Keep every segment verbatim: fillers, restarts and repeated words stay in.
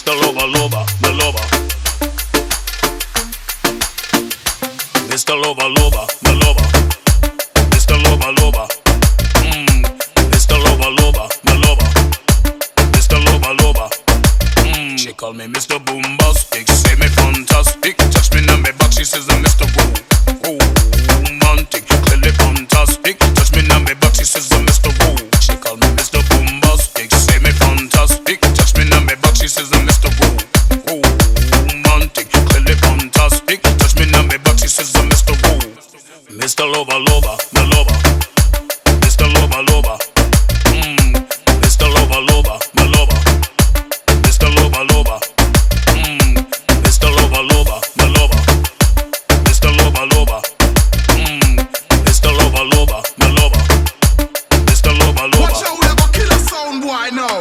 Mister Lover, Lover, my lover. Mister Lover, Lover, my lover. Mister Lover, Lover. Mmm. Mister Lover, Lover, my lover. Mister Lover, Lover. Mmm. She call me Mister Boombastic, say me fantastic. Touch me on my back, she says I'm Mister Ro- Romantic, clearly fantastic. Touch me on my back, she says I'm Mister Ro. She call me Mister Boombastic, say me fantastic. Touch me on my back, she says I'm Mister Ro- Romantic, clearly fantastic. Touch me on my back, she says I'm Mister Ro. Mister Lover, Lover, my lover. Mister Lover, Lover. Mmm. Mister Lover, Lover, my lover. Mister Lover, Lover. Mmm. Mister Lover, Lover, my lover. Mister Lover, Lover. Mmm. Mister Lover, Lover, my lover. Mister Lover, Lover. Watch out, we have a killer sound boy now.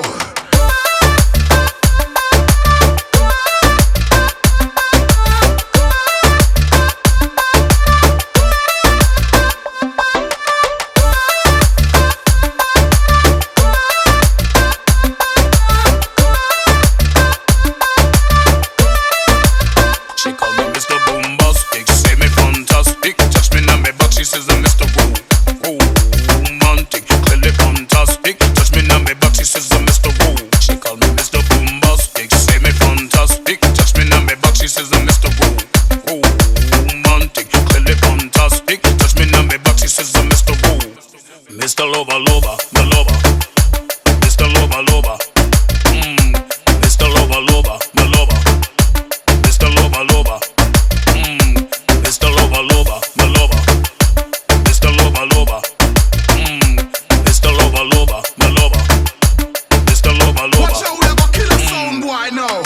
She call me Mister Boombastic, say me fantastic. Touch me on my back, she says I'm Mister Ro- Romantic, clearly fantastic. Touch me on my back, she says I'm Mister Ro. She call me Mister Boombastic, say me fantastic. Touch me on my back, she says I'm Mister Ro- Romantic, clearly fantastic. Touch me on my back, she says I'm Mister Ro. Mister Lover, Lover, my lover. Mister Lover, Lover. Mmm. Mister Lover, Lover, my lover. Mister Lover, Lover. Mmm. Mister Lover, Lover, my lover. Mister Lover, Lover. Mmm. Mister Lover, Lover, my lover. Mister Lover, Lover. Watch out, we have a killer sound boy now.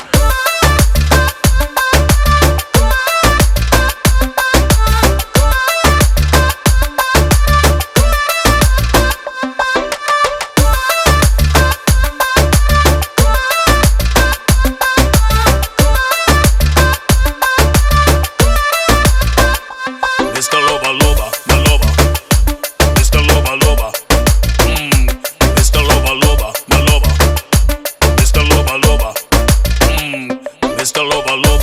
Mister Lover, Lover, my lover. Mister Lover, Lover. Mmm. Mister Lover, Lover, my lover. Mister Lover, Lover. Mmm. Mister Lover, Lover.